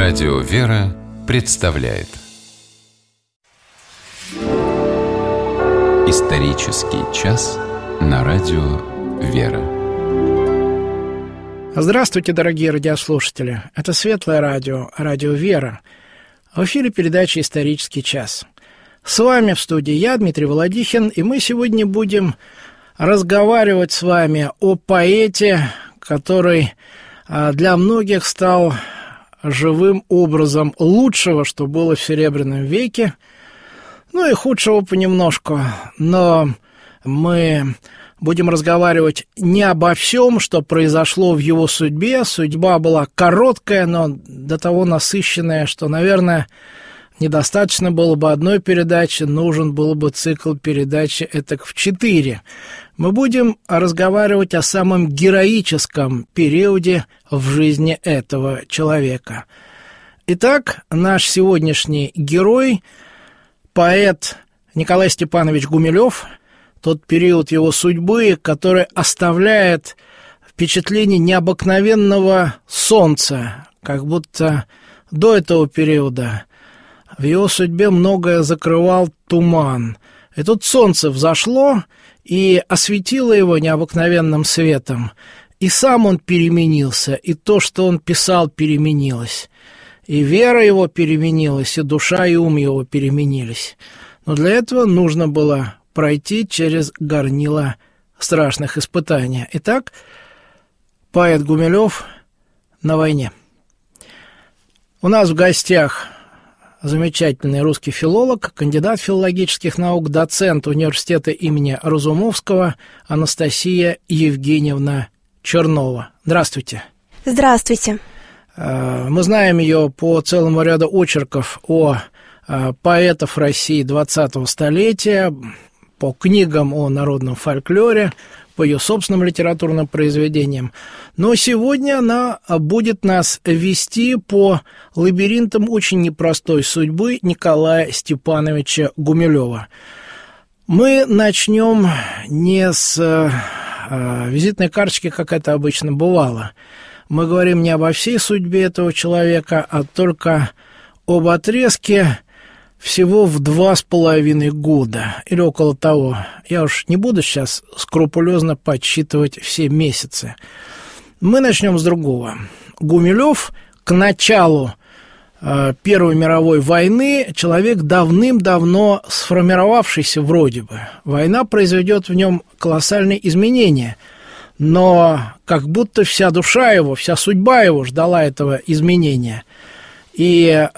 Радио «Вера» представляет Исторический час на Радио «Вера». Здравствуйте, дорогие радиослушатели. Это Светлое радио, Радио «Вера». В эфире передача «Исторический час». С вами в студии я, Дмитрий Володихин, и мы сегодня будем разговаривать с вами о поэте, который для многих стал живым образом лучшего, что было в Серебряном веке, ну и худшего понемножку. Но мы будем разговаривать не обо всем, что произошло в его судьбе. Судьба была короткая, но до того насыщенная, что, наверное, недостаточно было бы одной передачи, нужен был бы цикл передачи этак в 4. Мы будем разговаривать о самом героическом периоде в жизни этого человека. Итак, наш сегодняшний герой – поэт Николай Степанович Гумилев, тот период его судьбы, который оставляет впечатление необыкновенного солнца, как будто до этого периода в его судьбе многое закрывал туман. И тут солнце взошло и осветило его необыкновенным светом. И сам он переменился, и то, что он писал, переменилось. И вера его переменилась, и душа, и ум его переменились. Но для этого нужно было пройти через горнило страшных испытаний. Итак, поэт Гумилев на войне. У нас в гостях замечательный русский филолог, кандидат филологических наук, доцент университета имени Разумовского Анастасия Евгеньевна Чернова. Здравствуйте. Здравствуйте. Мы знаем ее по целому ряду очерков о поэтах России 20-го столетия, по книгам о народном фольклоре, по ее собственным литературным произведениям. Но сегодня она будет нас вести по лабиринтам очень непростой судьбы Николая Степановича Гумилева. Мы начнем не с визитной карточки, как это обычно бывало. Мы говорим не обо всей судьбе этого человека, а только об отрезке всего в 2,5 года или около того. Я уж не буду сейчас скрупулезно подсчитывать все месяцы. Мы начнем с другого. Гумилев к началу Первой мировой войны человек давным-давно сформировавшийся вроде бы. Война произведет в нем колоссальные изменения, но как будто вся душа его, вся судьба его ждала этого изменения. И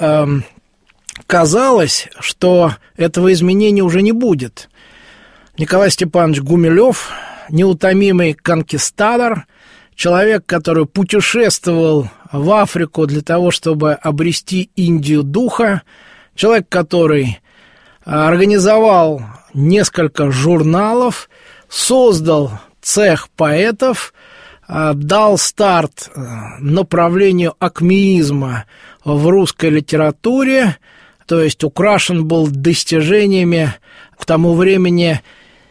казалось, что этого изменения уже не будет. Николай Степанович Гумилев, неутомимый конкистадор, человек, который путешествовал в Африку для того, чтобы обрести Индию духа, человек, который организовал несколько журналов, создал цех поэтов, дал старт направлению акмеизма в русской литературе, то есть украшен был достижениями к тому времени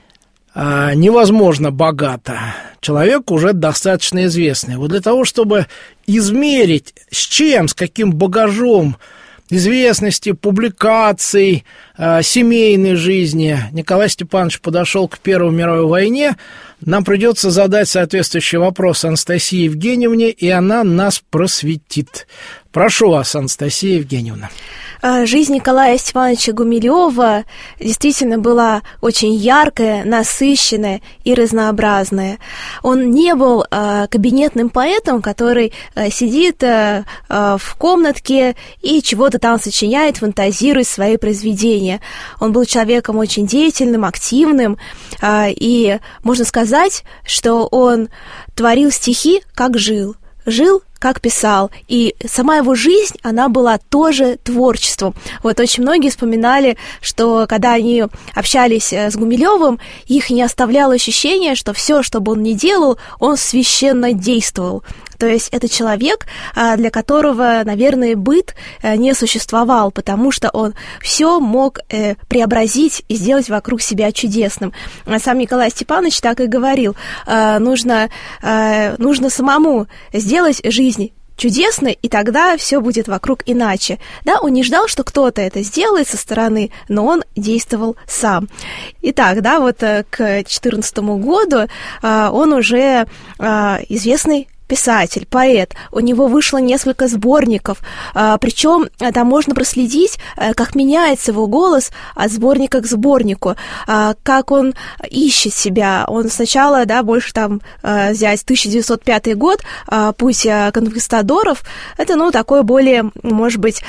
невозможно богато. Человек уже достаточно известный. Вот для того, чтобы измерить, с чем, с каким багажом известности, публикаций, семейной жизни Николай Степанович подошел к Первой мировой войне, нам придется задать соответствующий вопрос Анастасии Евгеньевне, и она нас просветит. Прошу вас, Анастасия Евгеньевна. Жизнь Николая Степановича Гумилева действительно была очень яркая, насыщенная и разнообразная. Он не был кабинетным поэтом, который сидит в комнатке и чего-то там сочиняет, фантазирует свои произведения. Он был человеком очень деятельным, активным, и можно сказать, что он творил стихи, как жил, как писал, и сама его жизнь, она была тоже творчеством. Вот очень многие вспоминали, что когда они общались с Гумилевым, их не оставляло ощущение, что все, что бы он ни делал, он священно действовал. То есть это человек, для которого, наверное, быт не существовал, потому что он все мог преобразить и сделать вокруг себя чудесным. Сам Николай Степанович так и говорил: нужно самому сделать жизнь чудесный, и тогда все будет вокруг иначе. Да, он не ждал, что кто-то это сделает со стороны, но он действовал сам. Итак, да, вот к 2014 году он уже известный писатель, поэт. У него вышло несколько сборников, причем там можно проследить, как меняется его голос от сборника к сборнику, как он ищет себя. Он сначала, да, больше там взять 1905 год, «Путь конкистадоров», это, ну, такой более, может быть,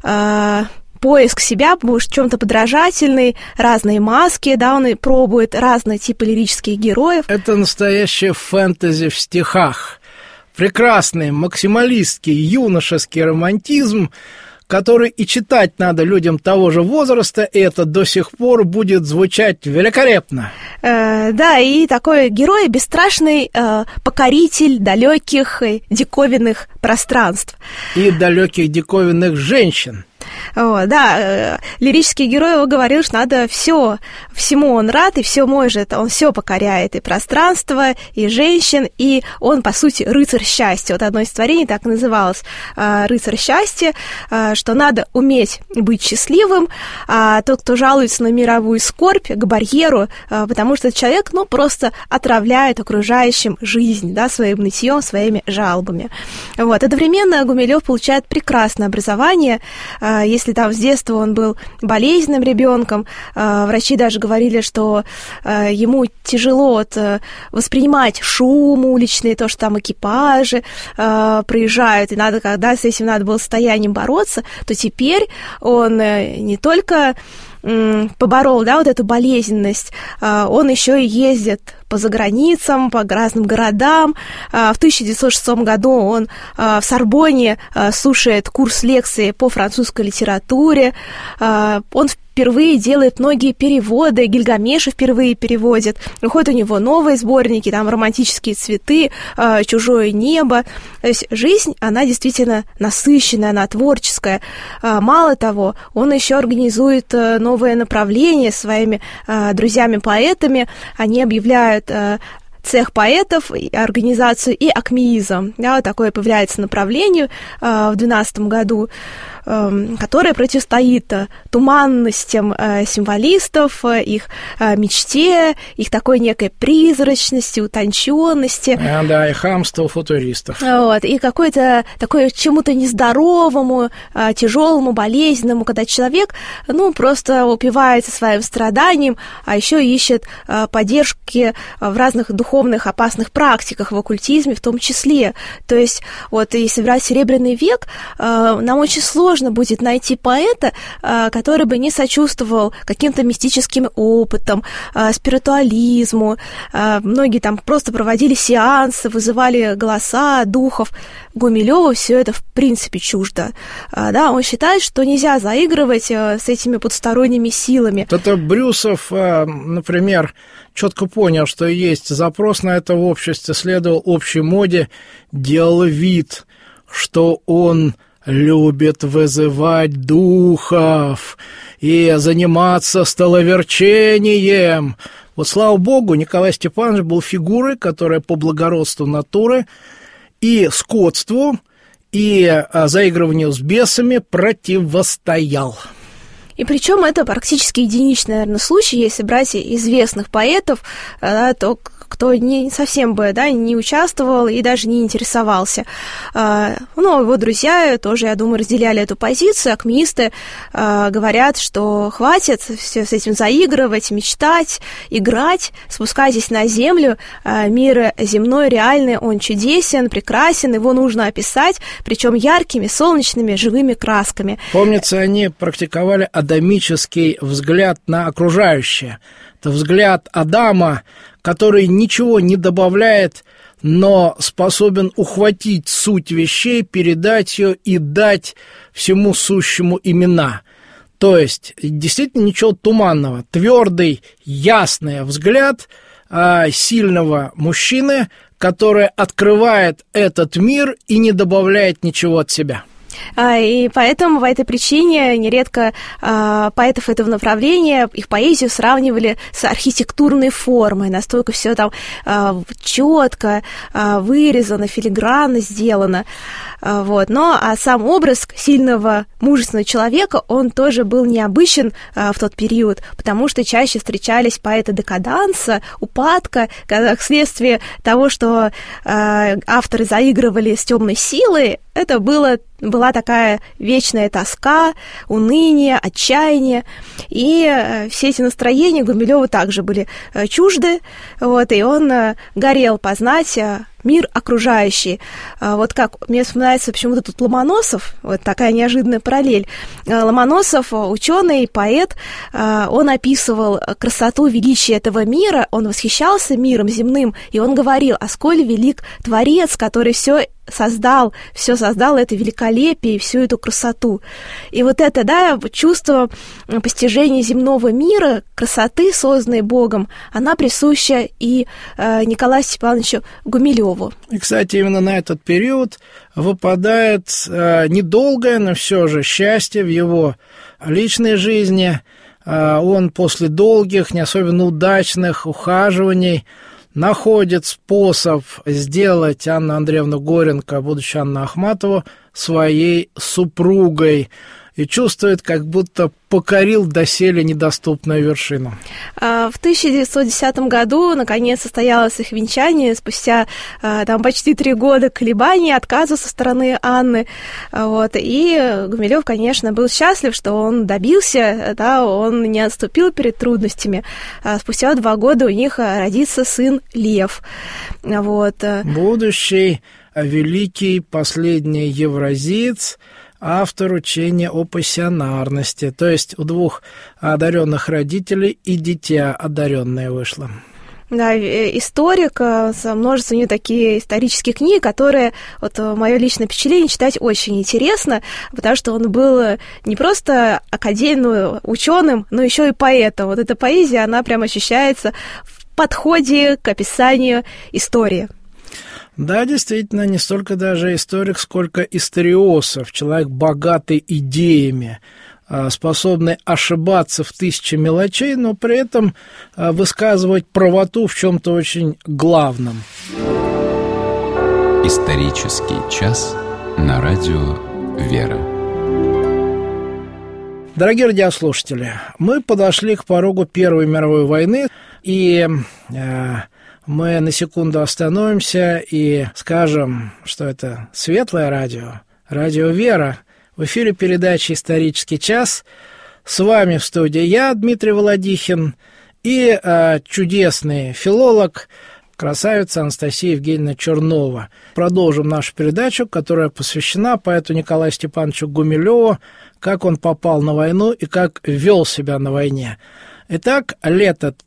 поиск себя, может, в чем-то подражательный, разные маски, да, он и пробует разные типы лирических героев. Это настоящее фэнтези в стихах. Прекрасный максималистский юношеский романтизм, который и читать надо людям того же возраста, и это до сих пор будет звучать великолепно. Да, и такой герой бесстрашный покоритель далеких диковинных пространств. И далеких диковинных женщин. Да, лирический герой его говорил, что надо все, всему он рад и все может, он все покоряет, и пространство, и женщин, и он, по сути, рыцарь счастья. Вот одно из творений так и называлось «Рыцарь счастья», что надо уметь быть счастливым, а тот, кто жалуется на мировую скорбь, к барьеру, потому что человек, ну, просто отравляет окружающим жизнь, да, своим нытьем, своими жалобами. Вот. Одновременно Гумилев получает прекрасное образование. Если там с детства он был болезненным ребенком, врачи даже говорили, что ему тяжело воспринимать шум уличный, то, что там экипажи проезжают, и надо, когда с этим надо было состоянием бороться, то теперь он не только поборол, да, вот эту болезненность, он еще и ездит по заграницам, по разным городам. В 1906 году он в Сорбонне слушает курс лекций по французской литературе. Он впервые делает многие переводы, Гильгамеша впервые переводит. Выходят у него новые сборники, там «Романтические цветы», «Чужое небо». То есть жизнь, она действительно насыщенная, она творческая. Мало того, он еще организует новое направление своими друзьями-поэтами. Они объявляют цех поэтов, организацию и акмеизм. Да, вот такое появляется направление в 2012 году, которое противостоит туманностям символистов, их мечте, их такой некой призрачности, утонченности. Да, и хамству футуристов. Вот, и какой-то такой чему-то нездоровому, тяжелому, болезненному, когда человек, ну, просто упивается своим страданием, а еще ищет поддержки в разных духовных опасных практиках, в оккультизме в том числе. То есть, вот, если брать Серебряный век, нам очень сложно будет найти поэта, который бы не сочувствовал каким-то мистическим опытам, спиритуализму. Многие там просто проводили сеансы, вызывали голоса духов. Гумилеву все это в принципе чуждо. Да, он считает, что нельзя заигрывать с этими потусторонними силами. Это Брюсов, например, четко понял, что есть запрос на это в обществе, следовал общей моде, делал вид, что он любит вызывать духов и заниматься столоверчением. Вот, слава богу, Николай Степанович был фигурой, которая по благородству натуры и скотству, и заигрыванию с бесами противостоял. И причем это практически единичный, наверное, случай, если брать известных поэтов, да, то кто не совсем бы, да, не участвовал и даже не интересовался. Ну, его друзья тоже, я думаю, разделяли эту позицию. Акмеисты говорят, что хватит все с этим заигрывать, мечтать, играть, спускайтесь на землю. Мир земной, реальный, он чудесен, прекрасен, его нужно описать, причем яркими, солнечными, живыми красками. Помнится, они практиковали адамический взгляд на окружающее. Это взгляд Адама, который ничего не добавляет, но способен ухватить суть вещей, передать ее и дать всему сущему имена. То есть, действительно, ничего туманного. Твердый, ясный взгляд сильного мужчины, который открывает этот мир и не добавляет ничего от себя. И поэтому по этой причине нередко поэтов этого направления, их поэзию сравнивали с архитектурной формой, настолько все там четко вырезано, филигранно сделано. Вот. Но сам образ сильного, мужественного человека, он тоже был необычен в тот период, потому что чаще встречались поэты декаданса, упадка, когда вследствие того, что авторы заигрывали с темной силой, это была такая вечная тоска, уныние, отчаяние. И все эти настроения Гумилёву также были чужды, вот, и он горел познать мир окружающий. Вот как мне вспоминается почему-то тут Ломоносов, вот такая неожиданная параллель. Ломоносов, ученый, поэт, он описывал красоту, величие этого мира, он восхищался миром земным, и он говорил, а сколь велик Творец, который все создал это великолепие и всю эту красоту. И вот это, да, чувство постижения земного мира, красоты, созданной Богом, она присуща и Николаю Степановичу Гумилёву. И, кстати, именно на этот период выпадает недолгое, но все же счастье в его личной жизни. Он после долгих, не особенно удачных ухаживаний находит способ сделать Анну Андреевну Горенко, будущую Анну Ахматову, своей супругой и чувствует, как будто покорил доселе недоступную вершину. В 1910 году, наконец, состоялось их венчание, спустя там почти 3 года колебаний, отказа со стороны Анны. Вот. И Гумилёв, конечно, был счастлив, что он добился, да, он не отступил перед трудностями. Спустя 2 года у них родится сын Лев. Вот. Будущий великий последний евразиец, автор учения о пассионарности, то есть у 2 одаренных родителей и дитя одаренное вышло. Да, историк, множество у него такие исторические книги, которые, вот мое личное впечатление, читать очень интересно, потому что он был не просто ученым, но еще и поэтом. Вот эта поэзия, она прям ощущается в подходе к описанию истории. Да, действительно, не столько даже историк, сколько историосов, человек, богатый идеями, способный ошибаться в 1000 мелочей, но при этом высказывать правоту в чем-то очень главном. Исторический час на радио «Вера». Дорогие радиослушатели, мы подошли к порогу Первой мировой войны, и мы на секунду остановимся и скажем, что это светлое радио, радио «Вера». В эфире передача «Исторический час». С вами в студии я, Дмитрий Володихин, и чудесный филолог, красавица Анастасия Евгеньевна Чернова. Продолжим нашу передачу, которая посвящена поэту Николаю Степановичу Гумилёву, как он попал на войну и как вел себя на войне. Итак, лето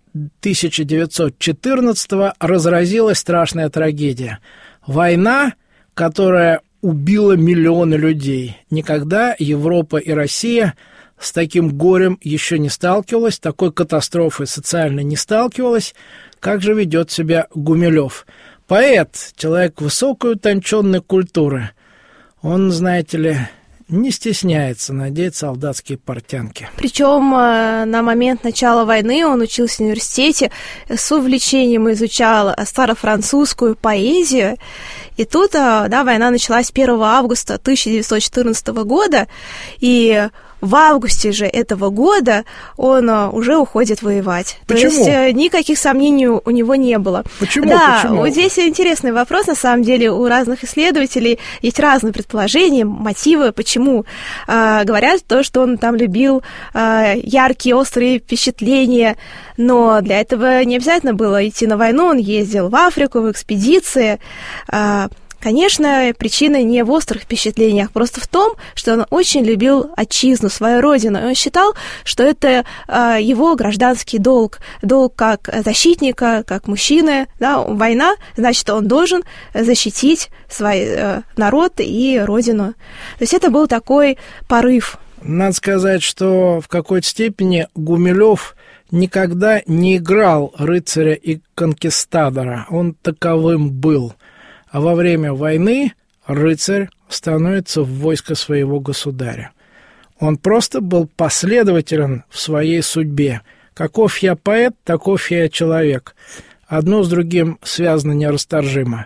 1914-го разразилась страшная трагедия. Война, которая убила миллионы людей. Никогда Европа и Россия с таким горем еще не сталкивалась, такой катастрофой социально не сталкивалась. Как же ведет себя Гумилёв? Поэт, человек высокой утонченной культуры. Он, знаете ли, не стесняется надеть солдатские портянки. Причем на момент начала войны он учился в университете, с увлечением изучал старофранцузскую поэзию. И тут, да, война началась 1 августа 1914 года, и в августе же этого года он уже уходит воевать. Почему? То есть никаких сомнений у него не было. Почему? Да, Почему? вот здесь интересный вопрос, на самом деле, у разных исследователей есть разные предположения, мотивы, почему. Говорят то, что он там любил яркие, острые впечатления, но для этого не обязательно было идти на войну, он ездил в Африку, в экспедиции. Конечно, причина не в острых впечатлениях, просто в том, что он очень любил отчизну, свою родину. И он считал, что это его гражданский долг как защитника, как мужчины. Да, война, значит, он должен защитить свой народ и родину. То есть это был такой порыв. Надо сказать, что в какой-то степени Гумилёв никогда не играл рыцаря и конкистадора. Он таковым был. А во время войны рыцарь становится в войско своего государя. Он просто был последователен в своей судьбе. Каков я поэт, таков я человек. Одно с другим связано нерасторжимо.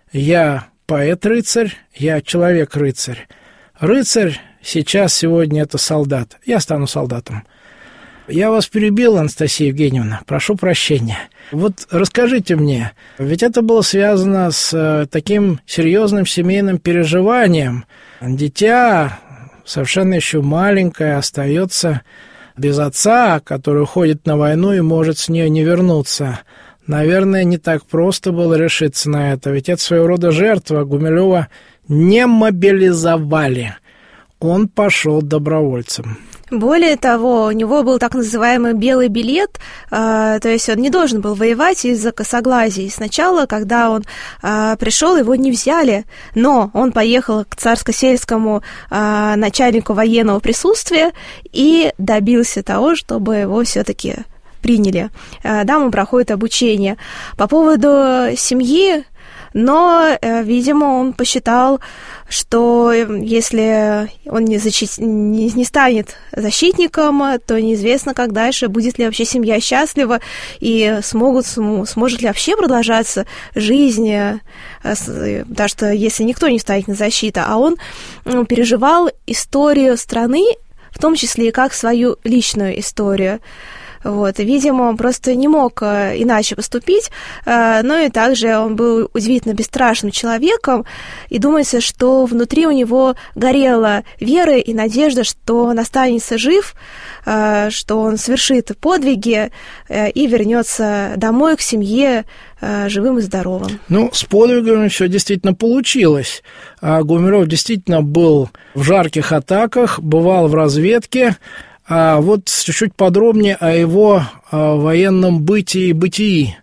Я поэт-рыцарь, я человек-рыцарь. Рыцарь сегодня это солдат. Я стану солдатом. Я вас перебил, Анастасия Евгеньевна, прошу прощения. Вот расскажите мне, ведь это было связано с таким серьезным семейным переживанием. Дитя, совершенно еще маленькое, остается без отца, который уходит на войну и может с нее не вернуться. Наверное, не так просто было решиться на это, ведь это своего рода жертва. Гумилева не мобилизовали. Он пошел добровольцем. Более того, у него был так называемый белый билет, то есть он не должен был воевать из-за косоглазий. Сначала, когда он пришел, его не взяли, но он поехал к царско-сельскому начальнику военного присутствия и добился того, чтобы его все-таки приняли. Там он проходит обучение. По поводу семьи, но, видимо, он посчитал, что если он не станет защитником, то неизвестно, как дальше, будет ли вообще семья счастлива, и сможет ли вообще продолжаться жизнь, потому что если никто не станет на защиту, а он переживал историю страны, в том числе и как свою личную историю. Вот, и, видимо, он просто не мог иначе поступить, но и также он был удивительно бесстрашным человеком, и думается, что внутри у него горела вера и надежда, что он останется жив, что он совершит подвиги и вернется домой к семье живым и здоровым. Ну, с подвигами все действительно получилось. Гумилев действительно был в жарких атаках, бывал в разведке. А вот чуть-чуть подробнее о его военном бытии и бытии.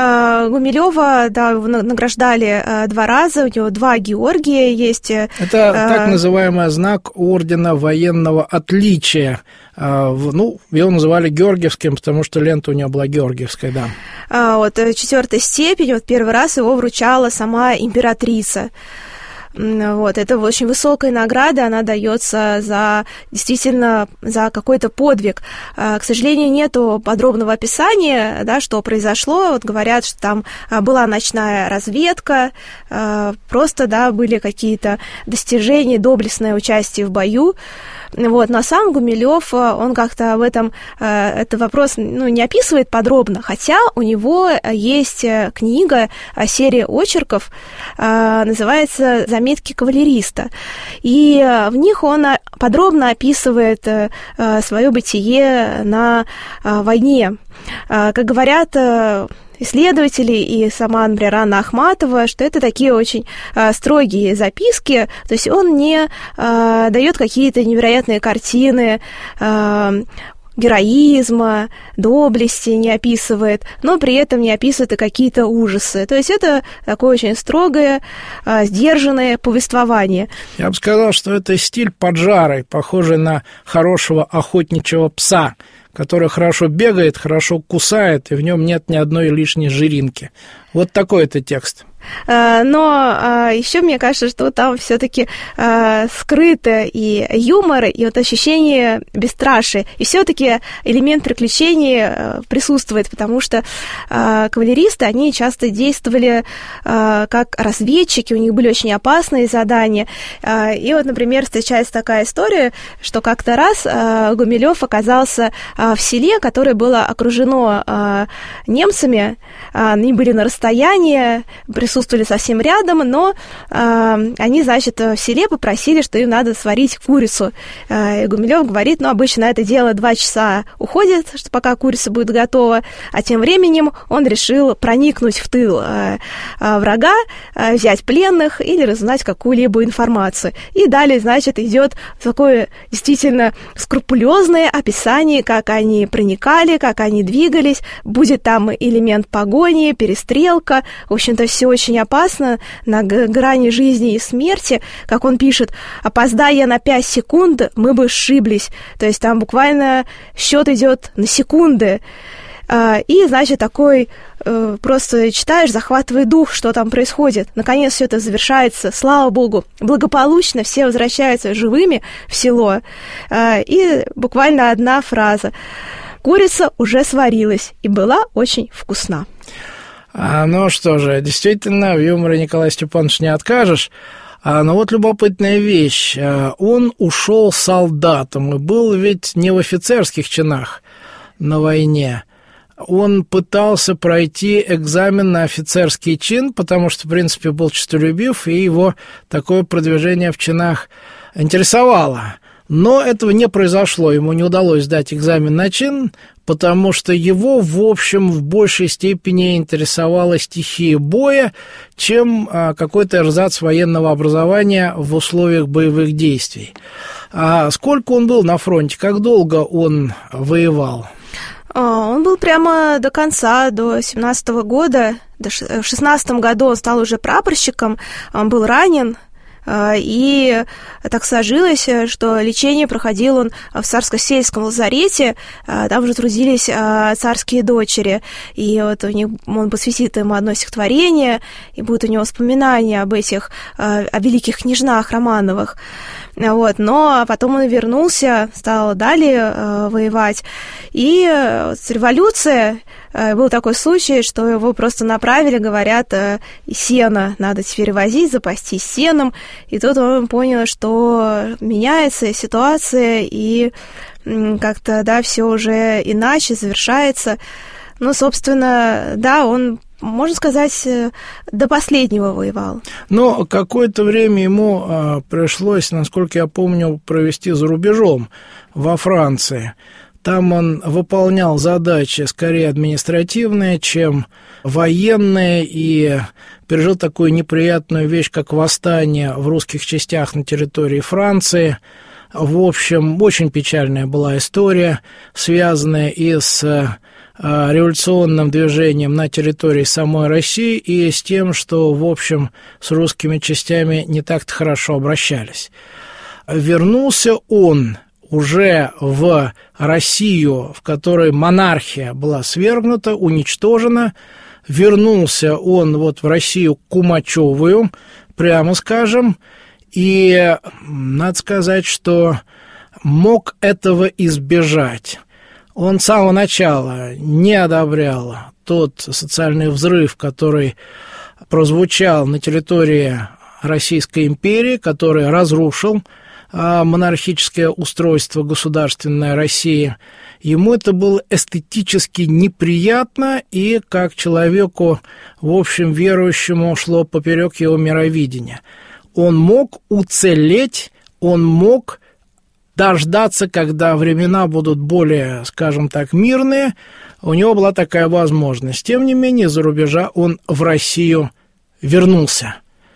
Гумилева, да, его награждали 2 раза, у него 2 Георгия есть. Это так называемый знак ордена военного отличия. Ну, его называли Георгиевским, потому что лента у него была георгиевская, да. Вот 4-я степень, вот первый раз его вручала сама императрица. Вот, это очень высокая награда, она дается действительно за какой-то подвиг. К сожалению, нету подробного описания, да, что произошло. Вот говорят, что там была ночная разведка, просто, да, были какие-то достижения, доблестное участие в бою. Вот, но сам Гумилев, он как-то об этом, этот вопрос, не описывает подробно, хотя у него есть книга, серия очерков, называется «Заметки кавалериста», и в них он подробно описывает свое бытие на войне. Как говорят исследователи и сама, например, Анна Ахматова, что это такие очень строгие записки, то есть он не дает какие-то невероятные картины героизма, доблести не описывает, но при этом не описывает и какие-то ужасы. То есть это такое очень строгое, сдержанное повествование. Я бы сказал, что это стиль поджарый, похожий на хорошего охотничьего пса, который хорошо бегает, хорошо кусает, и в нем нет ни одной лишней жиринки. Вот такой это текст. Но еще мне кажется, что там все-таки скрыто и юмор, и вот ощущение бесстрашия, и все-таки элемент приключений присутствует, потому что кавалеристы, они часто действовали как разведчики, у них были очень опасные задания. И вот, например, встречается такая история, что как-то раз Гумилев оказался в селе, которое было окружено немцами, они были на расстоянии, присутствовали совсем рядом, но они, значит, в селе попросили, что им надо сварить курицу. И Гумилев говорит, обычно это дело 2 часа уходит, что пока курица будет готова, а тем временем он решил проникнуть в тыл врага, взять пленных или разузнать какую-либо информацию. И далее, значит, идет такое действительно скрупулезное описание, как они проникали, как они двигались, будет там элемент погони, перестрелка, в общем-то, все очень опасно, на грани жизни и смерти, как он пишет, опоздая на 5 секунд, мы бы сшиблись, то есть там буквально счет идет на секунды. И, значит, такой просто читаешь, захватывает дух, что там происходит. Наконец все это завершается, слава богу, благополучно, все возвращаются живыми в село. И буквально одна фраза: курица уже сварилась и была очень вкусна. Ну что же, действительно, в юморе Николая Степановича не откажешь. Но вот любопытная вещь. Он ушел солдатом и был ведь не в офицерских чинах на войне. Он пытался пройти экзамен на офицерский чин, потому что, в принципе, был честолюбив, и его такое продвижение в чинах интересовало. Но этого не произошло, ему не удалось сдать экзамен на чин, потому что его, в общем, в большей степени интересовала стихия боя, чем какой-то эрзац военного образования в условиях боевых действий. А сколько он был на фронте, как долго он воевал? Он был прямо до конца, до 17-го года. В 16-м году он стал уже прапорщиком, он был ранен. И так сложилось, что лечение проходил он в Царско-сельском лазарете, там же трудились царские дочери, и вот у них, он посвятит им одно стихотворение, и будет у него воспоминания об этих, о великих княжнах Романовых. Вот, но потом он вернулся, стал далее воевать, и революция, был такой случай, что его просто направили, говорят, сено надо теперь возить, запастись сеном, и тут он понял, что меняется ситуация, и как-то, да, все уже иначе завершается. Ну, собственно, да, он, можно сказать, до последнего воевал. Но какое-то время ему пришлось, насколько я помню, провести за рубежом, во Франции. Там он выполнял задачи скорее административные, чем военные, и пережил такую неприятную вещь, как восстание в русских частях на территории Франции. В общем, очень печальная была история, связанная и с революционным движением на территории самой России, и с тем, что, в общем, с русскими частями не так-то хорошо обращались. Вернулся он уже в Россию, в которой монархия была свергнута, уничтожена. Вернулся он вот в Россию кумачевую, прямо скажем, и надо сказать, что мог этого избежать. Он с самого начала не одобрял тот социальный взрыв, который прозвучал на территории Российской империи, который разрушил монархическое устройство государственной России. Ему это было эстетически неприятно, и как человеку, в общем, верующему, шло поперек его мировидения. Он мог уцелеть, он мог дождаться, когда времена будут более, скажем так, мирные. У него была такая возможность. Тем не менее, из-за рубежа он в Россию вернулся.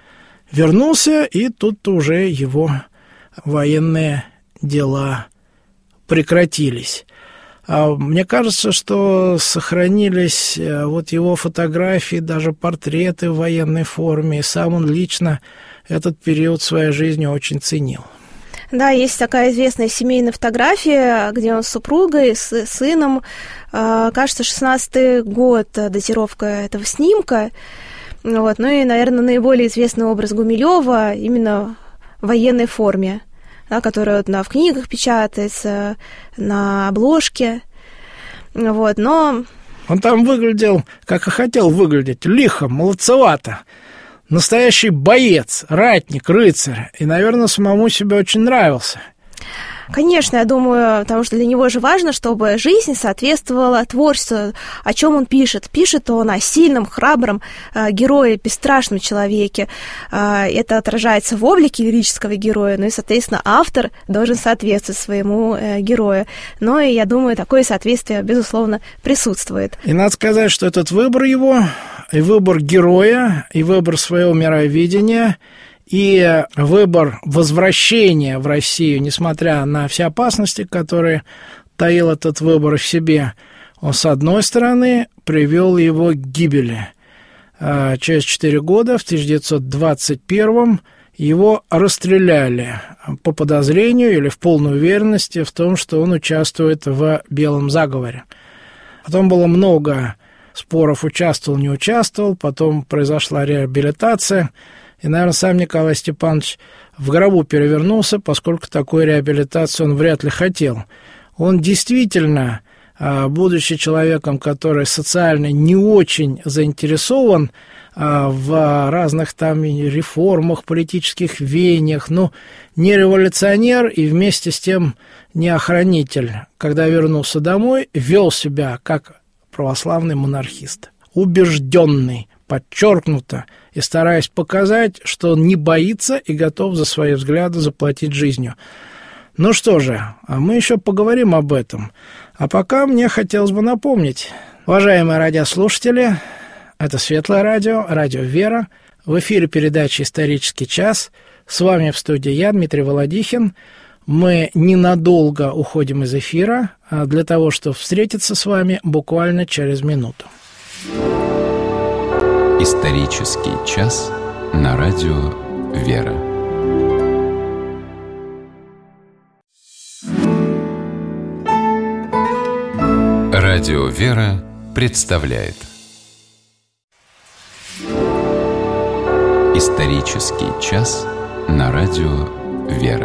И тут уже его военные дела прекратились. Мне кажется, что сохранились вот его фотографии, даже портреты в военной форме, и сам он лично этот период своей жизни очень ценил. Да, есть такая известная семейная фотография, где он с супругой, с сыном. Кажется, 16-й год датировка этого снимка. Вот. Ну и, наверное, наиболее известный образ Гумилёва именно в военной форме, да, которая в книгах печатается, на обложке. Вот. Но он там выглядел, как и хотел выглядеть, лихо, молодцевато. Настоящий боец, ратник, рыцарь. И, наверное, самому себе очень нравился. Конечно, я думаю, потому что для него же важно, чтобы жизнь соответствовала творчеству, о чем он пишет. Пишет он о сильном, храбром герое, бесстрашном человеке. Это отражается в облике лирического героя, ну и, соответственно, автор должен соответствовать своему герою. Но и, я думаю, такое соответствие, безусловно, присутствует. И надо сказать, что этот выбор его, и выбор героя, и выбор своего мировидения, и выбор возвращения в Россию, несмотря на все опасности, которые таил этот выбор в себе, он, с одной стороны, привел его к гибели. Через 4 года, в 1921-м, его расстреляли по подозрению или в полной уверенности в том, что он участвует в белом заговоре. Потом было много споров, участвовал, не участвовал, потом произошла реабилитация, и, наверное, сам Николай Степанович в гробу перевернулся, поскольку такой реабилитации он вряд ли хотел. Он действительно, будучи человеком, который социально не очень заинтересован в разных там реформах, политических веяниях, не революционер и вместе с тем не охранитель, когда вернулся домой, вел себя как православный монархист, убежденный, подчеркнуто, и стараясь показать, что он не боится и готов за свои взгляды заплатить жизнью. Ну что же, мы еще поговорим об этом. А пока мне хотелось бы напомнить, уважаемые радиослушатели, это Светлое радио, радио «Вера», в эфире передача «Исторический час». С вами в студии я, Дмитрий Володихин. Мы ненадолго уходим из эфира для того, чтобы встретиться с вами буквально через минуту. Исторический час на радио «Вера». Радио «Вера» представляет Исторический час на радио «Вера».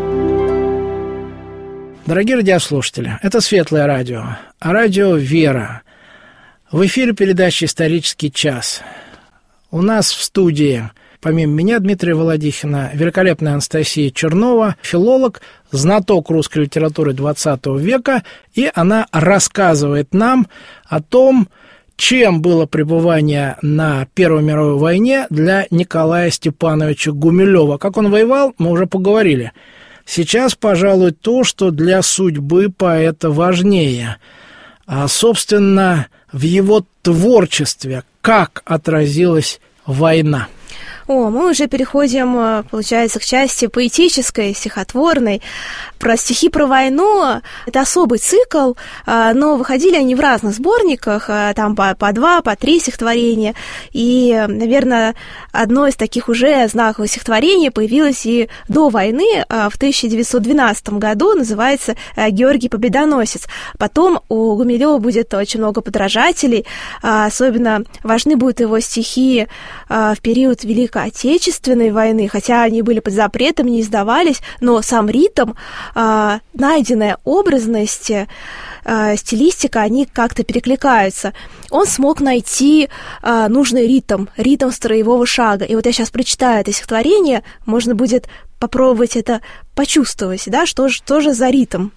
Дорогие радиослушатели, это Светлое радио, радио «Вера». В эфире передача «Исторический час». У нас в студии, помимо меня, Дмитрия Володихина, великолепная Анастасия Чернова, филолог, знаток русской литературы XX века, и она рассказывает нам о том, чем было пребывание на Первой мировой войне для Николая Степановича Гумилева. Как он воевал, мы уже поговорили. Сейчас, пожалуй, то, что для судьбы поэта важнее. Собственно, в его творчестве, как отразилась война. Мы уже переходим, получается, к части поэтической, стихотворной. Про стихи про войну – это особый цикл, но выходили они в разных сборниках, там по 2, по 3 стихотворения. И, наверное, одно из таких уже знаковых стихотворений появилось и до войны, в 1912 году, называется «Георгий Победоносец». Потом у Гумилева будет очень много подражателей, особенно важны будут его стихи в период Великой Отечественной войны, хотя они были под запретом, не издавались, но сам ритм, найденная образность, стилистика, они как-то перекликаются. Он смог найти нужный ритм строевого шага. И вот я сейчас прочитаю это стихотворение, можно будет попробовать это почувствовать, да, что же за ритм.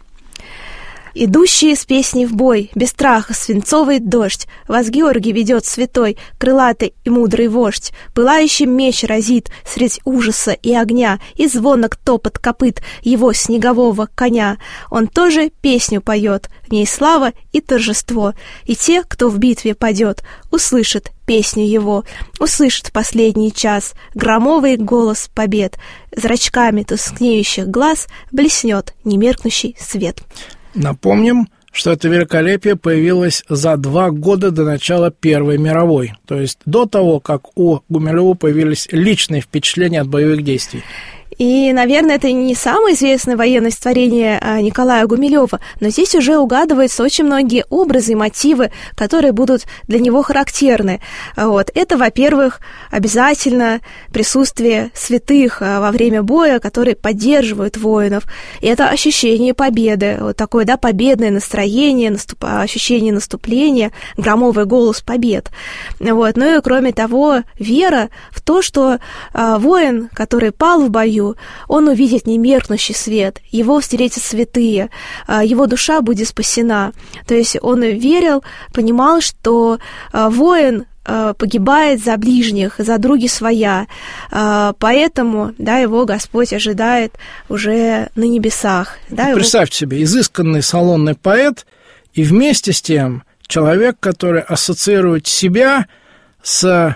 Идущие с песней в бой, без страха свинцовый дождь, вас Георгий ведет святой, крылатый и мудрый вождь. Пылающий меч разит средь ужаса и огня, и звонок топот копыт его снегового коня. Он тоже песню поет, в ней слава и торжество, и те, кто в битве падет, услышат песню его, услышат в последний час громовый голос побед. Зрачками тускнеющих глаз блеснет немеркнущий свет. Напомним, что это великолепие появилось за 2 года до начала Первой мировой, то есть до того, как у Гумилева появились личные впечатления от боевых действий. И, наверное, это не самое известное военное стихотворение Николая Гумилева, но здесь уже угадываются очень многие образы и мотивы, которые будут для него характерны. Это, во-первых, обязательно присутствие святых во время боя, которые поддерживают воинов. И это ощущение победы, такое, победное настроение, ощущение наступления, громовый голос побед. Ну и, кроме того, вера в то, что воин, который пал в бою, он увидит немеркнущий свет, его встретят святые, его душа будет спасена. То есть он верил, понимал, что воин погибает за ближних, за други своя, поэтому, его Господь ожидает уже на небесах. Представьте себе, изысканный салонный поэт и вместе с тем человек, который ассоциирует себя с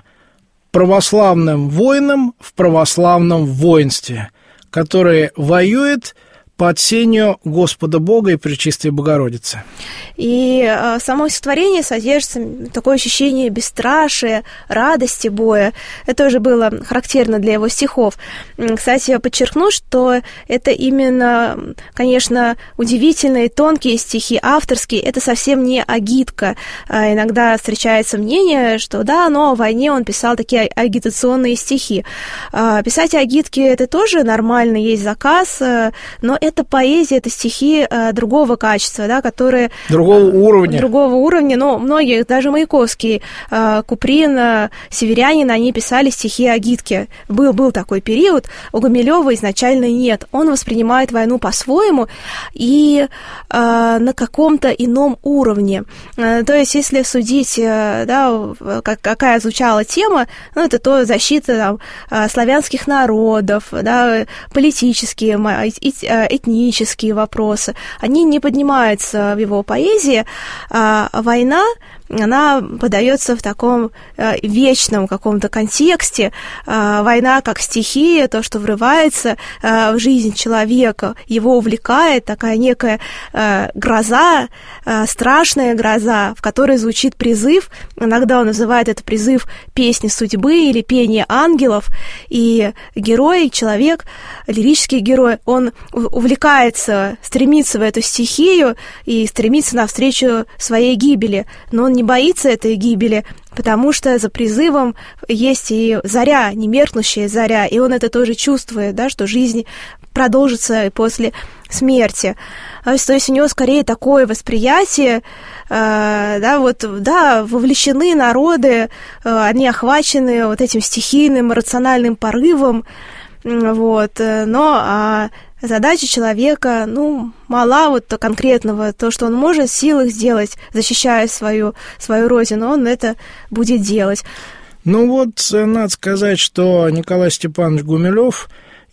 православным воином в православном воинстве, который воюет под сенью Господа Бога и Пречистой Богородицы. И само стихотворение содержится такое ощущение бесстрашия, радости боя. Это тоже было характерно для его стихов. Кстати, я подчеркну, что это именно, конечно, удивительные, тонкие стихи, авторские. Это совсем не агитка. Иногда встречается мнение, что да, но о войне он писал такие агитационные стихи. Писать агитки – это тоже нормально, есть заказ, но это поэзия, это стихи другого качества, да, которые... Другого уровня, но многие, даже Маяковский, Куприн, Северянин, они писали стихи агитки. Был такой период, у Гумилёва изначально нет. Он воспринимает войну по-своему и на каком-то ином уровне. То есть, если судить, да, какая звучала тема, ну, это то защита там, славянских народов, да, политические, этнические вопросы, они не поднимаются в его поэзии, а война, она подается в таком вечном каком-то контексте. Война как стихия, то, что врывается в жизнь человека, его увлекает, такая некая гроза, страшная гроза, в которой звучит призыв. Иногда он называет это призыв песни судьбы или пение ангелов. И герой, человек, лирический герой, он увлекается, стремится в эту стихию и стремится навстречу своей гибели. Но он не боится этой гибели, потому что за призывом есть и заря, немеркнущая заря, и он это тоже чувствует, да, что жизнь продолжится и после смерти. То есть у него скорее такое восприятие, да, вот, да, вовлечены народы, они охвачены вот этим стихийным, рациональным порывом, вот, но задача человека, ну, мала вот конкретного, то, что он может в силах сделать, защищая свою родину, он это будет делать. Ну вот, надо сказать, что Николай Степанович Гумилёв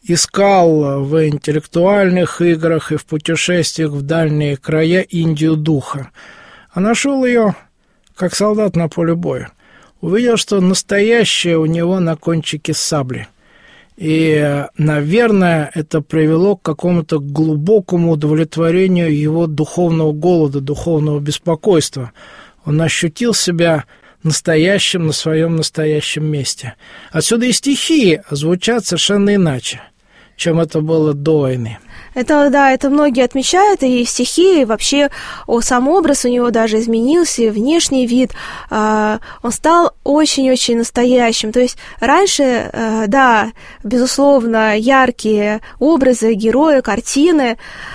искал в интеллектуальных играх и в путешествиях в дальние края Индию духа, а нашел ее как солдат на поле боя. Увидел, что настоящее у него на кончике сабли. И, наверное, это привело к какому-то глубокому удовлетворению его духовного голода, духовного беспокойства. Он ощутил себя настоящим на своем настоящем месте. Отсюда и стихи звучат совершенно иначе, чем это было до войны. Это, да, это многие отмечают, и стихи, и вообще сам образ у него даже изменился, и внешний вид, он стал очень-очень настоящим. То есть раньше, да, безусловно, яркие образы, герои, картины,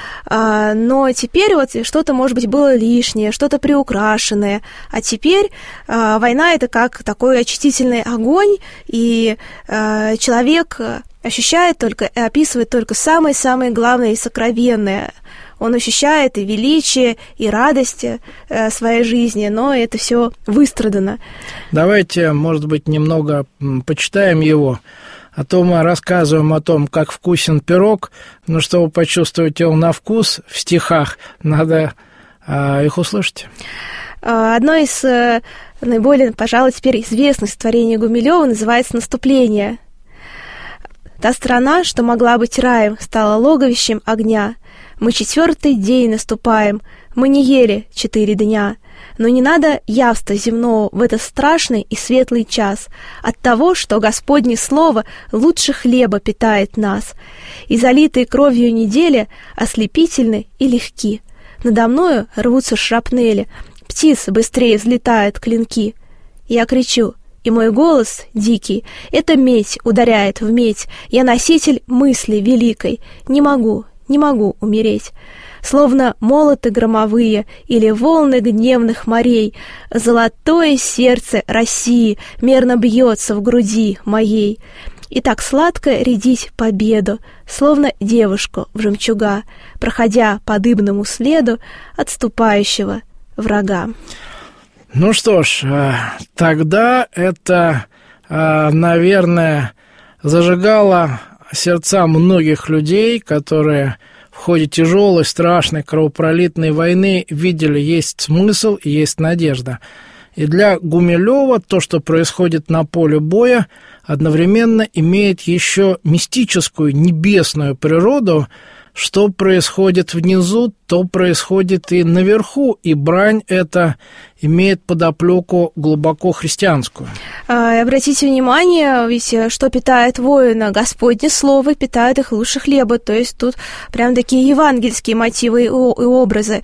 но теперь вот что-то, может быть, было лишнее, что-то приукрашенное, а теперь война – это как такой очистительный огонь, и человек ощущает только и описывает только самое-самое главное и сокровенное. Он ощущает и величие, и радость своей жизни, но это все выстрадано. Давайте, может быть, немного почитаем его. А то мы рассказываем о том, как вкусен пирог, но чтобы почувствовать его на вкус в стихах, надо их услышать. Одно из наиболее, пожалуй, теперь известных стихотворений Гумилёва называется «Наступление». Та страна, что могла быть раем, стала логовищем огня. Мы 4-й день наступаем, мы не ели 4 дня. Но не надо явства земного в этот страшный и светлый час от того, что Господне слово лучше хлеба питает нас. И залитые кровью недели ослепительны и легки. Надо мною рвутся шрапнели, птиц быстрее взлетают клинки. Я кричу, и мой голос дикий, это медь ударяет в медь. Я носитель мысли великой, не могу умереть. Словно молоты громовые или волны гневных морей, золотое сердце России мерно бьется в груди моей. И так сладко рядить победу, словно девушку в жемчуга, проходя по дыбному следу отступающего врага. Ну что ж, тогда это, наверное, зажигало сердца многих людей, которые в ходе тяжелой, страшной, кровопролитной войны видели, есть смысл и есть надежда. И для Гумилёва то, что происходит на поле боя, одновременно имеет еще мистическую, небесную природу, что происходит внизу, то происходит и наверху, и брань эта имеет подоплеку глубоко христианскую. Обратите внимание, ведь что питает воина? Господне слово питает их лучше хлеба, то есть тут прям такие евангельские мотивы и образы.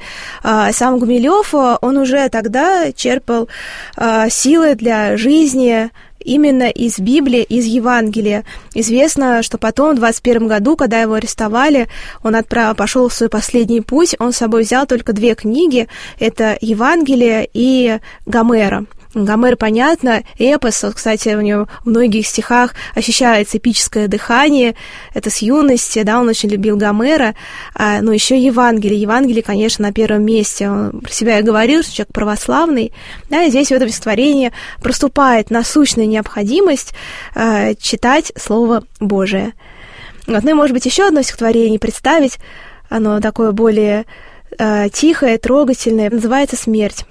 Сам Гумилев, он уже тогда черпал силы для жизни именно из Библии, из Евангелия. Известно, что потом, в 21 году, когда его арестовали, он пошел в свой последний путь, он с собой взял только 2 книги, это Евангелие и Гомера. Гомер, понятно, эпос, кстати, у него в многих стихах ощущается эпическое дыхание, это с юности, да, он очень любил Гомера, но еще Евангелие. Евангелие, конечно, на первом месте. Он про себя и говорил, что человек православный, да, и здесь в этом стихотворении проступает насущная необходимость читать Слово Божие. Вот, ну и, может быть, еще одно стихотворение представить, оно такое более тихое, трогательное, называется «Смерть».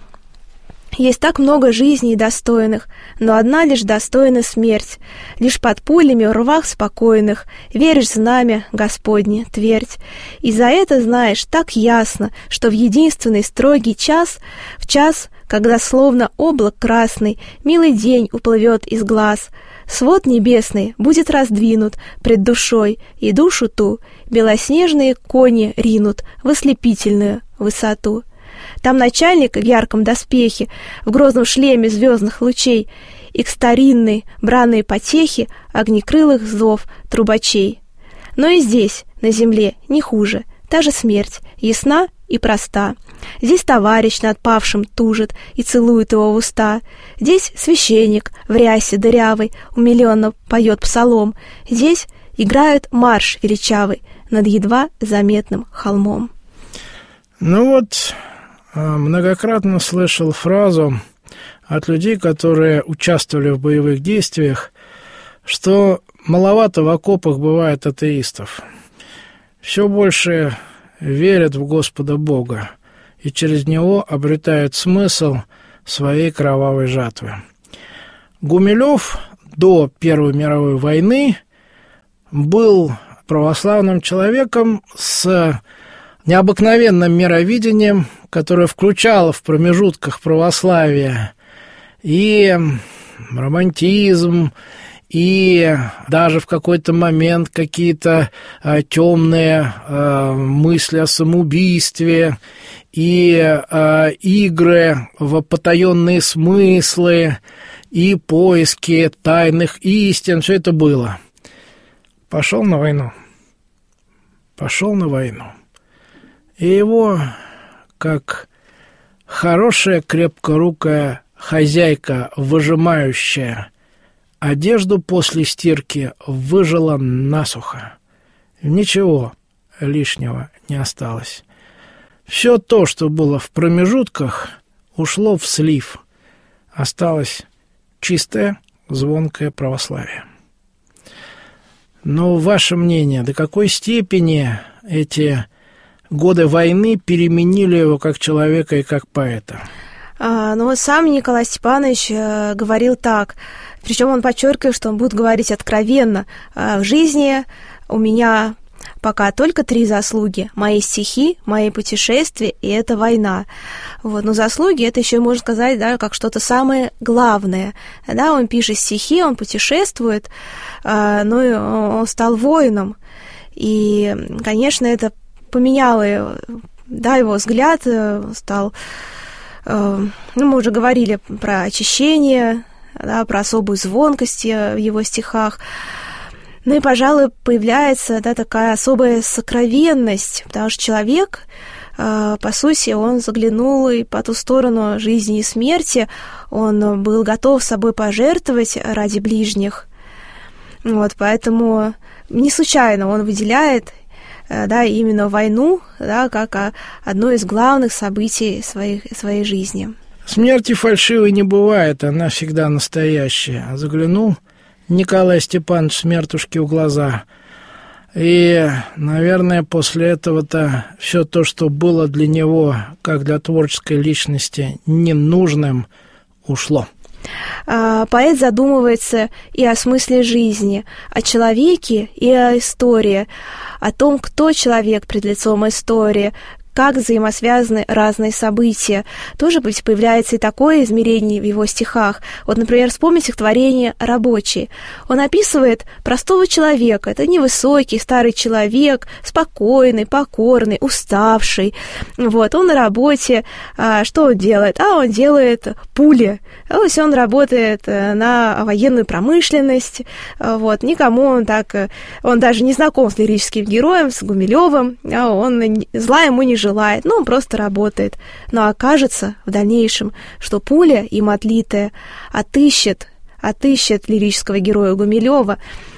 Есть так много жизней достойных, но одна лишь достойна смерть. Лишь под пулями в рвах спокойных веришь в знамя Господне, твердь. И за это знаешь так ясно, что в единственный строгий час, в час, когда словно облак красный, милый день уплывет из глаз, свод небесный будет раздвинут пред душой, и душу ту белоснежные кони ринут в ослепительную высоту. Там начальник в ярком доспехе, в грозном шлеме звездных лучей, и к старинной бранной потехе огнекрылых зов трубачей. Но и здесь, на земле, не хуже, та же смерть, ясна и проста. Здесь товарищ над павшим тужит и целует его в уста. Здесь священник в рясе дырявой умиленно поет псалом. Здесь играют марш величавый над едва заметным холмом. Ну вот, многократно слышал фразу от людей, которые участвовали в боевых действиях, что маловато в окопах бывает атеистов. Все больше верят в Господа Бога и через Него обретают смысл своей кровавой жатвы. Гумилев до Первой мировой войны был православным человеком с необыкновенным мировидением, которое включало в промежутках православия и романтизм, и даже в какой-то момент какие-то темные мысли о самоубийстве, и игры в потаенные смыслы, и поиски тайных истин. Все это было. Пошел на войну. И его, как хорошая крепкорукая хозяйка, выжимающая одежду после стирки, выжила насухо. Ничего лишнего не осталось. Все то, что было в промежутках, ушло в слив. Осталось чистое, звонкое православие. Но ваше мнение, до какой степени эти годы войны переменили его как человека и как поэта? Ну вот сам Николай Степанович говорил так, причем он подчеркивает, что он будет говорить откровенно. В жизни у меня пока только 3 заслуги: мои стихи, мои путешествия, и это война. Вот. Но заслуги, это еще можно сказать, да, как что-то самое главное. Да, он пишет стихи, он путешествует, но он стал воином. И, конечно, это поменяло, да, его взгляд, стал... Ну, мы уже говорили про очищение, да, про особую звонкость в его стихах. Ну и, пожалуй, появляется, да, такая особая сокровенность, потому что человек, по сути, он заглянул и по ту сторону жизни и смерти, он был готов собой пожертвовать ради ближних. Вот, поэтому не случайно он выделяет, да, именно войну, да, как одно из главных событий своей жизни. Смерти фальшивой не бывает, она всегда настоящая. Заглянул Николай Степанович смертушке в глаза, и, наверное, после этого-то все то, что было для него, как для творческой личности, ненужным, ушло. поэт задумывается и о смысле жизни, о человеке и о истории, о том, кто человек пред лицом истории, как взаимосвязаны разные события. Тоже появляется и такое измерение в его стихах. Вот, например, вспомните стихотворение «Рабочий». Он описывает простого человека. Это невысокий, старый человек, спокойный, покорный, уставший. Вот, он на работе. Что он делает? Он делает пули. То есть он работает на военную промышленность. Вот, никому он даже не знаком с лирическим героем, с Гумилевым. Он зла ему не желает, он просто работает. Но окажется в дальнейшем, что пуля им отлитая отыщет лирического героя Гумилева.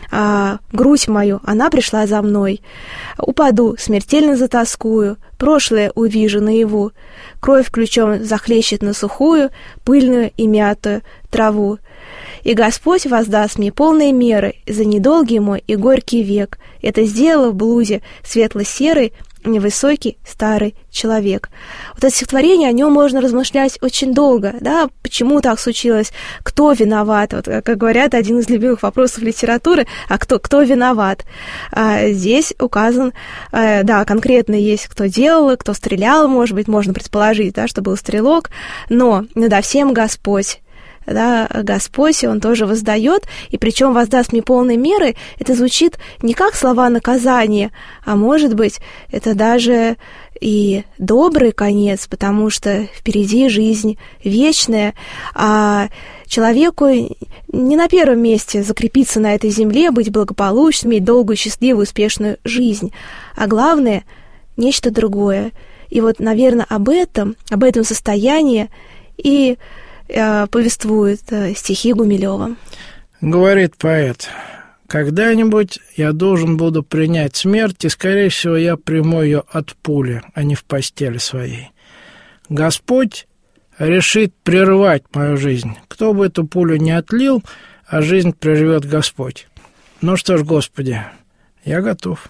Грудь мою, она пришла за мной. Упаду, смертельно затоскую, прошлое увижу наяву. Кровь ключом захлещет на сухую, пыльную и мятую траву. И Господь воздаст мне полные меры за недолгий мой и горький век. Это сделала в блузе светло-серый, невысокий старый человек. Вот это стихотворение, о нем можно размышлять очень долго, да, почему так случилось, кто виноват, вот, как говорят, один из любимых вопросов литературы, кто виноват. Здесь указан, да, конкретно есть, кто делал, кто стрелял, может быть, можно предположить, да, что был стрелок, но над всем Господь. Да, Господь, Он тоже воздает, и причем воздаст мне полной меры, это звучит не как слова наказания, а может быть, это даже и добрый конец, потому что впереди жизнь вечная, а человеку не на первом месте закрепиться на этой земле, быть благополучным, иметь долгую, счастливую, успешную жизнь, а главное — нечто другое. И вот, наверное, об этом состоянии и повествуют стихи Гумилева. Говорит поэт: «Когда-нибудь я должен буду принять смерть, и, скорее всего, я приму ее от пули, а не в постели своей. Господь решит прервать мою жизнь. Кто бы эту пулю не отлил, а жизнь прервет Господь. Ну что ж, Господи, я готов».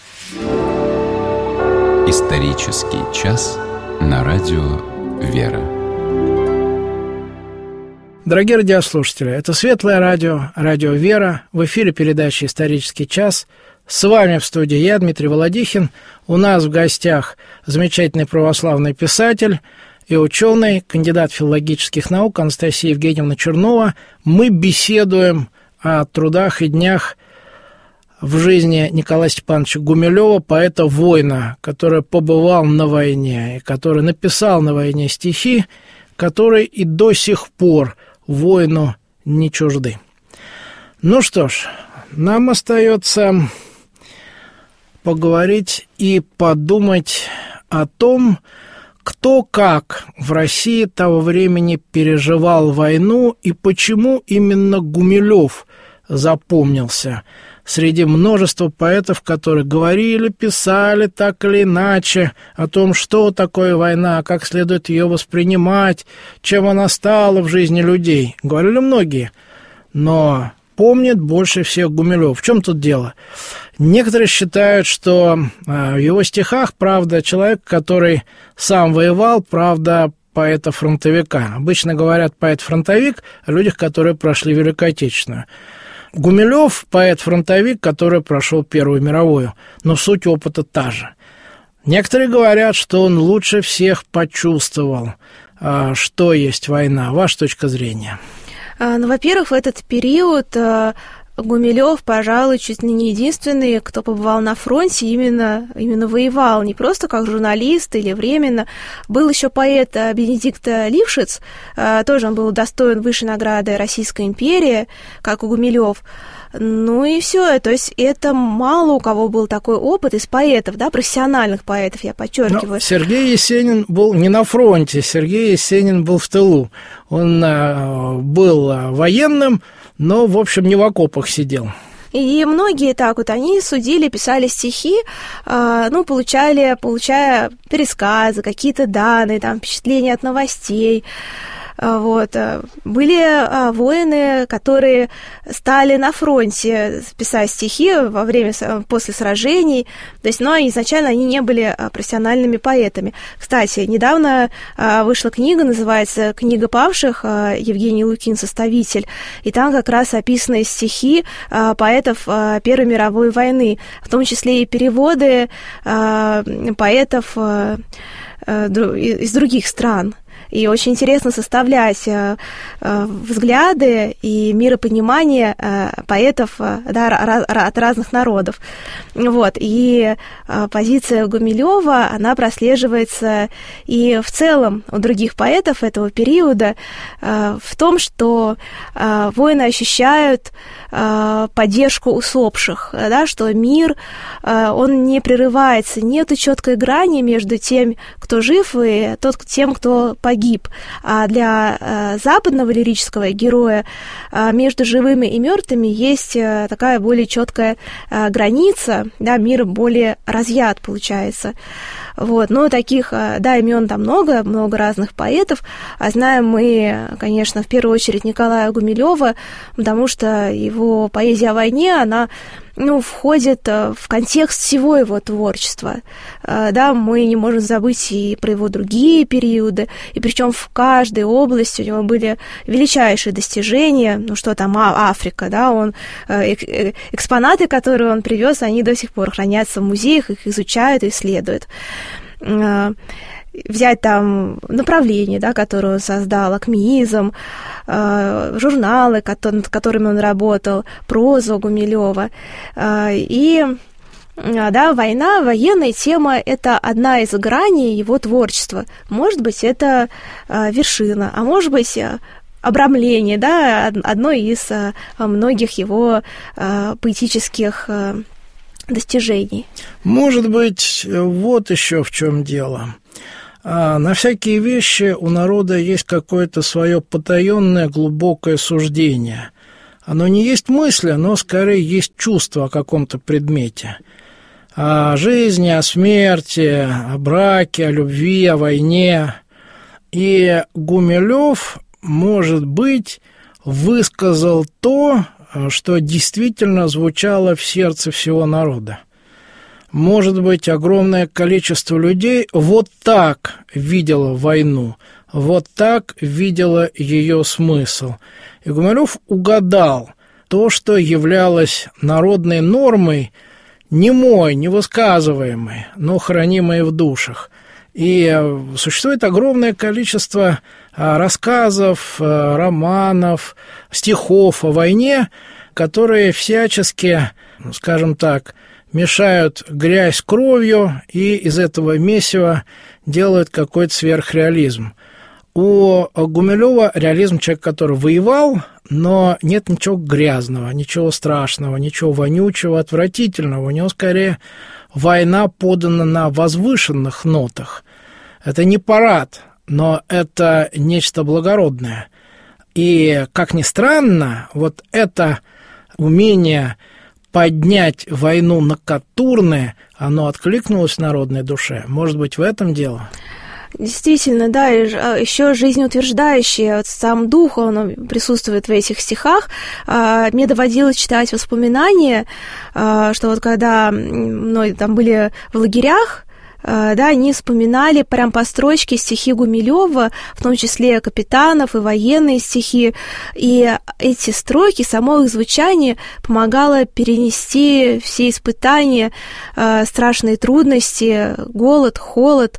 Исторический час на радио «Вера». Дорогие радиослушатели, это Светлое радио, радио «Вера». В эфире передача «Исторический час». С вами в студии я, Дмитрий Володихин. У нас в гостях замечательный православный писатель и ученый, кандидат филологических наук Анастасия Евгеньевна Чернова. Мы беседуем о трудах и днях в жизни Николая Степановича Гумилева, поэта-воина, который побывал на войне и который написал на войне стихи, которые и до сих пор воину не чужды. Ну что ж, нам остается поговорить и подумать о том, кто как в России того времени переживал войну и почему именно Гумилев запомнился среди множества поэтов, которые говорили, писали так или иначе о том, что такое война, как следует ее воспринимать, чем она стала в жизни людей. Говорили многие, но помнит больше всех Гумилев. В чем тут дело? Некоторые считают, что в его стихах, правда, человек, который сам воевал, правда, поэта-фронтовика. Обычно говорят поэт-фронтовик о людях, которые прошли Великую Отечественную. Гумилев – поэт-фронтовик, который прошел Первую мировую, но суть опыта та же. Некоторые говорят, что он лучше всех почувствовал, что есть война. Ваша точка зрения? Ну, во-первых, в этот период Гумилев, пожалуй, чуть ли не единственный, кто побывал на фронте, именно воевал, не просто как журналист или временно. Был еще поэт Бенедикт Лившиц, тоже он был удостоен высшей награды Российской империи, как и Гумилев. Ну и все, то есть это мало у кого был такой опыт из поэтов, да, профессиональных поэтов, я подчеркиваю. Но Сергей Есенин был не на фронте, Сергей Есенин был в тылу. Он был военным, но, в общем, не в окопах сидел. И многие так вот, они судили, писали стихи, получая пересказы, какие-то данные, там, впечатления от новостей. Вот. Были воины, которые стали на фронте писать стихи после сражений, то есть, но изначально они не были профессиональными поэтами. Кстати, недавно вышла книга, называется «Книга павших», Евгений Лукин, составитель, и там как раз описаны стихи поэтов Первой мировой войны, в том числе и переводы поэтов из других стран. И очень интересно составлять взгляды и миропонимание поэтов, да, от разных народов. Вот. И позиция Гумилёва, она прослеживается и в целом у других поэтов этого периода в том, что воины ощущают поддержку усопших, да, что мир, он не прерывается, нету четкой грани между тем, кто жив, и тем, кто погиб. А для западного лирического героя между живыми и мертвыми есть такая более четкая граница, да, мир более разъят получается. Вот. Но таких, да, имен там много разных поэтов, а знаем мы, конечно, в первую очередь Николая Гумилёва, потому что его поэзия о войне, она, входит в контекст всего его творчества. Да, мы не можем забыть и про его другие периоды, и причем в каждой области у него были величайшие достижения. Что там, Африка, да, экспонаты, которые он привез, они до сих пор хранятся в музеях, их изучают и исследуют. Взять там направления, да, которые он создал, акмеизм, журналы, над которыми он работал, прозу Гумилёва. И да, военная тема – это одна из граней его творчества. Может быть, это вершина, а может быть, обрамление, да, одно из многих его поэтических достижений. Может быть, вот еще в чем дело. На всякие вещи у народа есть какое-то свое потаенное глубокое суждение. Оно не есть мысли, но скорее есть чувство о каком-то предмете. О жизни, о смерти, о браке, о любви, о войне. И Гумилёв, может быть, высказал то, что действительно звучало в сердце всего народа. Может быть, огромное количество людей вот так видело войну, вот так видело ее смысл. И Гумилёв угадал то, что являлось народной нормой, немой, невысказываемой, но хранимой в душах. И существует огромное количество рассказов, романов, стихов о войне, которые всячески, скажем так, мешают грязь с кровью и из этого месива делают какой-то сверхреализм. У Гумилёва реализм — человек, который воевал, но нет ничего грязного, ничего страшного, ничего вонючего, отвратительного. У него скорее война подана на возвышенных нотах. Это не парад, но это нечто благородное. И, как ни странно, вот это умение поднять войну на катурны, оно откликнулось в народной душе. Может быть, в этом дело? Действительно, да, и еще жизнеутверждающий вот сам дух, он присутствует в этих стихах. Мне доводилось читать воспоминания, что вот когда там были в лагерях, да, они вспоминали прям по строчке стихи Гумилёва, в том числе капитанов и военные стихи, и эти строки, само их звучание помогало перенести все испытания, страшные трудности, голод, холод,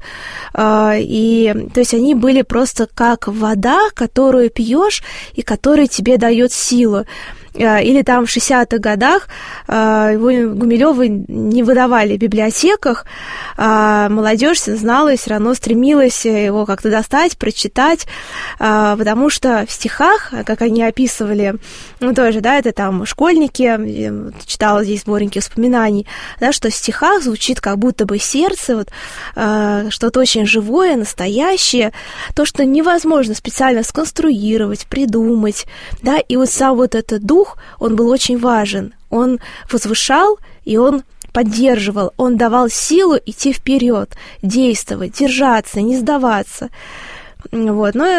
и то есть они были просто как вода, которую пьешь и которая тебе дает силу. Или там в 60-х годах его Гумилёва не выдавали в библиотеках, а молодежь знала и все равно стремилась его как-то достать, прочитать, потому что в стихах, как они описывали, тоже, да, это там школьники, читала здесь сборники воспоминаний, да, что в стихах звучит как будто бы сердце, вот, что-то очень живое, настоящее, то, что невозможно специально сконструировать, придумать, да, и вот сам вот этот дух, он был очень важен. Он возвышал, и он поддерживал, он давал силу идти вперед, действовать, держаться, не сдаваться. Вот. Но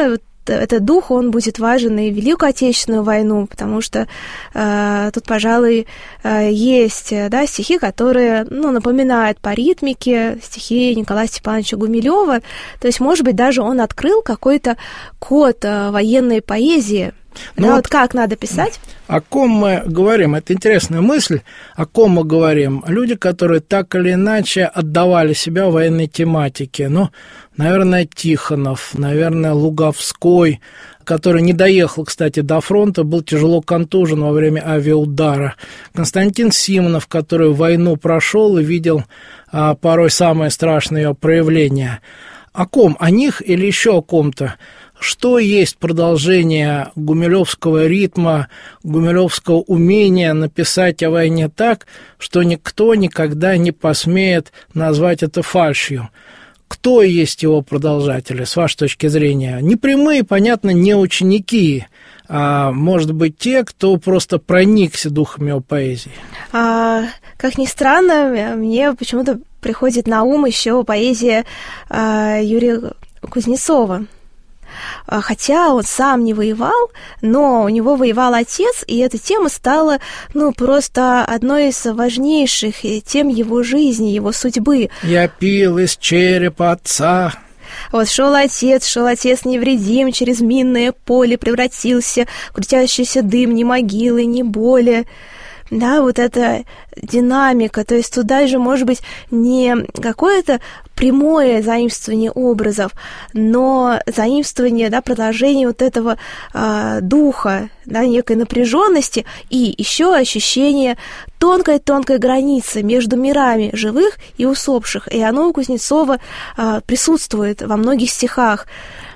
этот дух, он будет важен и в Великую Отечественную войну, потому что тут, пожалуй, есть, да, стихи, которые, ну, напоминают по ритмике стихи Николая Степановича Гумилёва. То есть, может быть, даже он открыл какой-то код военной поэзии. Ну, да, вот как надо писать? О ком мы говорим? Это интересная мысль. О ком мы говорим? Люди, которые так или иначе отдавали себя военной тематике. Ну, наверное, Тихонов, наверное, Луговской, который не доехал, кстати, до фронта, был тяжело контужен во время авиаудара. Константин Симонов, который войну прошел и видел порой самые страшные ее проявления. О ком? О них или еще о ком-то? Что есть продолжение гумилевского ритма, гумилевского умения написать о войне так, что никто никогда не посмеет назвать это фальшью? Кто есть его продолжатели, с вашей точки зрения? Не прямые, понятно, не ученики, а, может быть, те, кто просто проникся духом его поэзии. Как ни странно, мне почему-то приходит на ум еще поэзия Юрия Кузнецова. Хотя он сам не воевал, но у него воевал отец, и эта тема стала, ну, просто одной из важнейших тем его жизни, его судьбы. «Я пил из черепа отца». Вот шел отец невредим, через минное поле превратился, крутящийся дым, ни могилы, ни боли. Да, вот эта динамика, то есть туда же, может быть, не какое-то прямое заимствование образов, но заимствование, да, продолжение вот этого духа, да, некой напряженности и еще ощущение тонкой границы между мирами живых и усопших. И оно у Кузнецова присутствует во многих стихах.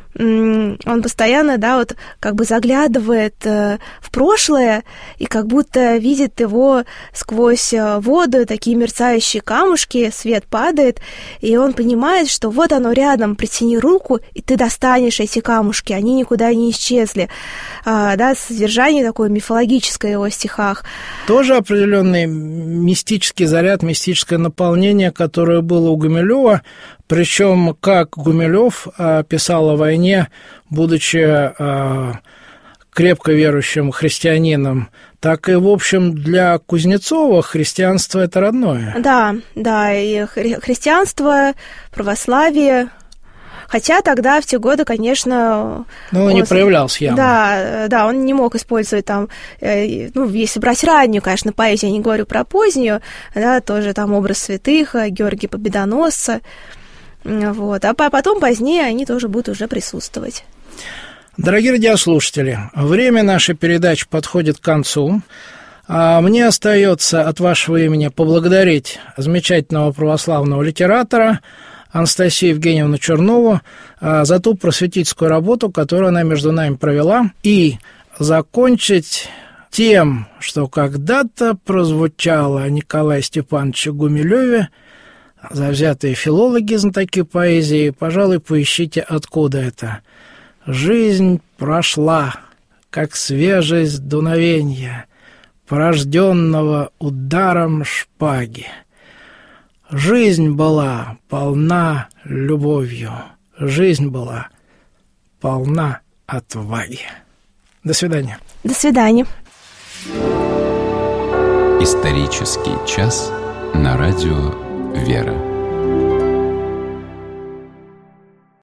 Он постоянно, да, вот как бы заглядывает в прошлое и как будто видит его сквозь воду, такие мерцающие камушки, свет падает, и он понимает, что вот оно рядом, протяни руку, и ты достанешь эти камушки, они никуда не исчезли. Да, содержание такое мифологическое в его стихах. Тоже определенный мистический заряд, мистическое наполнение, которое было у Гумилёва. Причем, как Гумилёв писал о войне, будучи крепко верующим христианином, так и, в общем, для Кузнецова христианство – это родное. Да, и христианство, православие. Хотя тогда, в те годы, конечно... Ну, он не проявлялся явно. Да, он не мог использовать там... Ну, если брать раннюю, конечно, поэзию, я не говорю про позднюю, да, тоже там образ святых, Георгия Победоносца. Вот. А потом, позднее, они тоже будут уже присутствовать. Дорогие радиослушатели, время нашей передачи подходит к концу. Мне остается от вашего имени поблагодарить замечательного православного литератора Анастасию Евгеньевну Чернову за ту просветительскую работу, которую она между нами провела, и закончить тем, что когда-то прозвучало о Николае Степановиче Гумилёве. Завзятые филологи, знатоки поэзии, пожалуй, поищите, откуда это. «Жизнь прошла, как свежесть дуновенья, порожденного ударом шпаги. Жизнь была полна любовью, жизнь была полна отваги». До свидания. До свидания. Исторический час на радио «Вера».